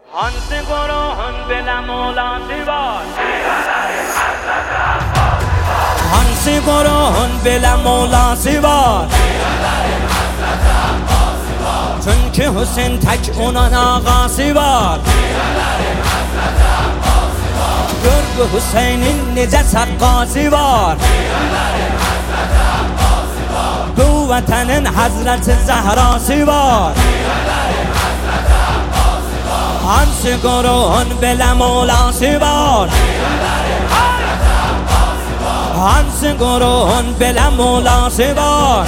Hansigorohun bela molasi var. Hansigorohun bela molasi var. Çünkü Hüseyin tek onun ağası var. Gör bu Hüseyin'in nice sakkası var. Bu vatanın Hazreti Zahrası var. Hansigorohun bela molası var. Hansigorohun bela molası var.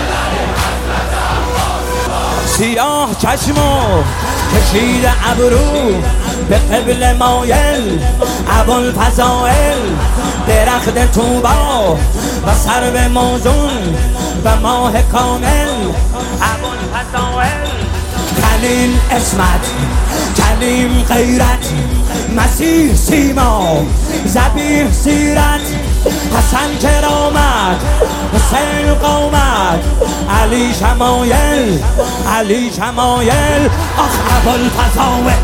سیاه چشم و کشید ابرو به قبل مایل ابوالفضائل درخت طوبا و سرو موزون و ماه کامل ابوالفضائل خلیل اسمت کلیم غیرت مسیح سیما ذبیح سیرت حسن کرامت حسین قامت علی شمایل علی شمایل آخ ابوالفضائل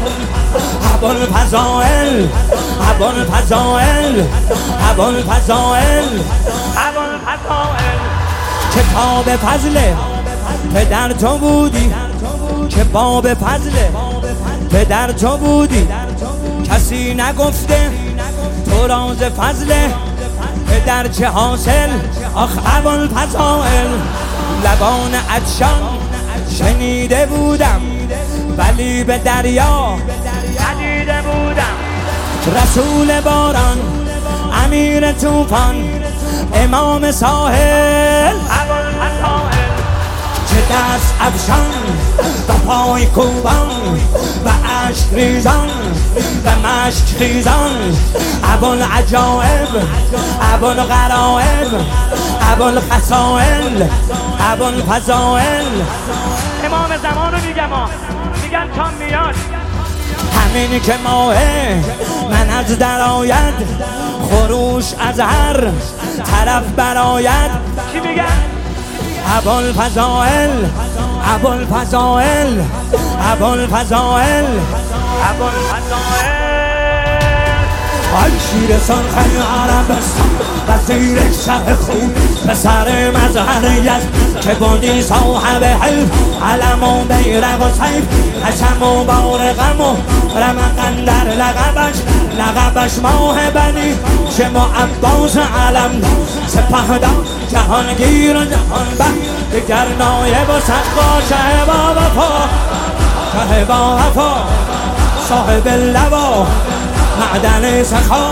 ابوالفضائل ابوالفضائل ابوالفضائل ابوالفضائل کتاب فضل پدر تو بودی که باب فضل پدر تو بودی کسی نگفته تو راز فضل پدر چه حاصل آخ ابوالفضائل لبان عطشان شنیده بودم ولی به دریا ندیده بودم رسول باران امیر طوفان امام ساحل ابوالفضائل چه دست افشان و پای کوبان و عشق ریزان و مشک خیزان ابوالعجائب ابوالغرائب ابوالخصائل ابوالفضائل امام زمان رو میگن تا میاد همین که ماهه من از در آید خروش از هر طرف براید چی میگن؟ ابوالفضائل ابوالفضائل ابوالفضائل ابوالفضائل آی شیر سرخی عربستان و زیر شه خون پسر مظهر یزد که بودی صاحب حلم علم و بیرق و سیف حشم و بارقم و رمقن در لقبش ماه بنی شم و عباس علم سپهدار جهانگیر و جهانبخش دیگر نایب و سقا شه با وفا شه با وفا صاحب اللوا معدن سخا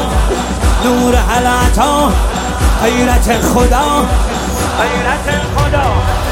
نور علتا غیرت خدا غیرت خدا